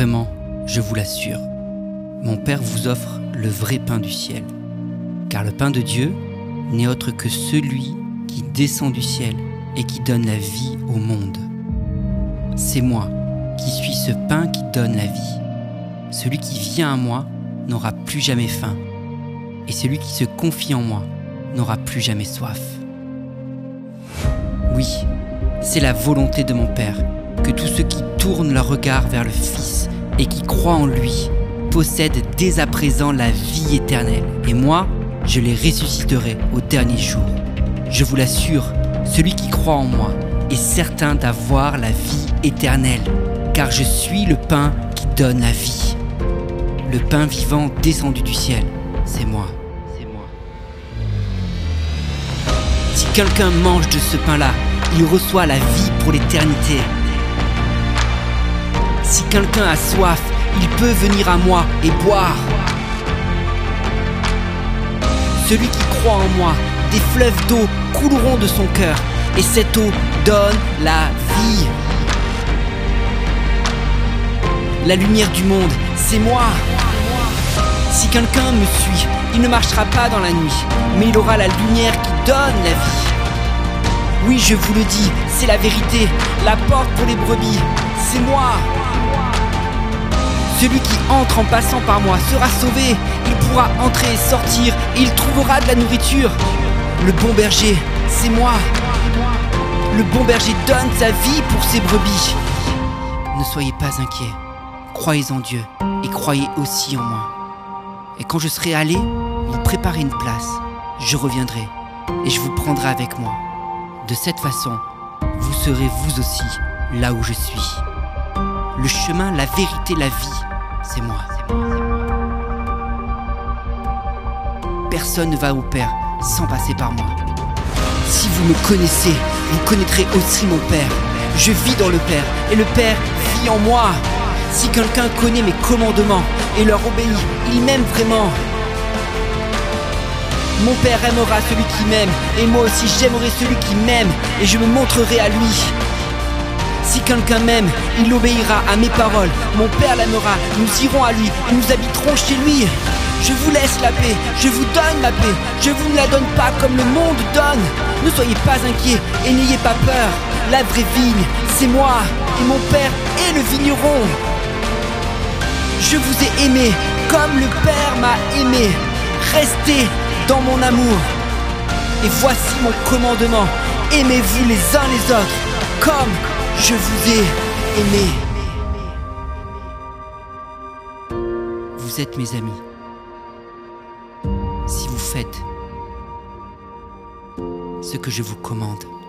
Vraiment, je vous l'assure, mon Père vous offre le vrai pain du ciel. Car le pain de Dieu n'est autre que celui qui descend du ciel et qui donne la vie au monde. C'est moi qui suis ce pain qui donne la vie. Celui qui vient à moi n'aura plus jamais faim, et celui qui se confie en moi n'aura plus jamais soif. Oui, c'est la volonté de mon Père que tous ceux qui tournent leur regard vers le Fils et qui croient en lui possèdent dès à présent la vie éternelle. Et moi, je les ressusciterai au dernier jour. Je vous l'assure, celui qui croit en moi est certain d'avoir la vie éternelle, car je suis le pain qui donne la vie. Le pain vivant descendu du ciel, c'est moi. Si quelqu'un mange de ce pain-là, il reçoit la vie pour l'éternité. Si quelqu'un a soif, il peut venir à moi et boire. Celui qui croit en moi, des fleuves d'eau couleront de son cœur, et cette eau donne la vie. La lumière du monde, c'est moi. Si quelqu'un me suit, il ne marchera pas dans la nuit, mais il aura la lumière qui donne la vie. Oui, je vous le dis, c'est la vérité. La porte pour les brebis, c'est moi. Celui qui entre en passant par moi sera sauvé. Il pourra entrer et sortir, et il trouvera de la nourriture. Le bon berger, c'est moi. Le bon berger donne sa vie pour ses brebis. Ne soyez pas inquiets. Croyez en Dieu et croyez aussi en moi. Et quand je serai allé vous préparer une place, je reviendrai et je vous prendrai avec moi. De cette façon, vous serez vous aussi là où je suis. Le chemin, la vérité, la vie, c'est moi. Personne ne va au Père sans passer par moi. Si vous me connaissez, vous connaîtrez aussi mon Père. Je vis dans le Père et le Père vit en moi. Si quelqu'un connaît mes commandements et leur obéit, il m'aime vraiment. Mon Père aimera celui qui m'aime, et moi aussi j'aimerai celui qui m'aime, et je me montrerai à lui. Si quelqu'un m'aime, il obéira à mes paroles. Mon Père l'aimera, nous irons à lui, et nous habiterons chez lui. Je vous laisse la paix, je vous donne ma paix. Je vous ne la donne pas comme le monde donne. Ne soyez pas inquiets et n'ayez pas peur. La vraie vigne, c'est moi, et mon Père est le vigneron. Je vous ai aimé comme le Père m'a aimé. Restez dans mon amour. Et voici mon commandement. Aimez-vous les uns les autres comme je vous ai aimé. Vous êtes mes amis si vous faites ce que je vous commande.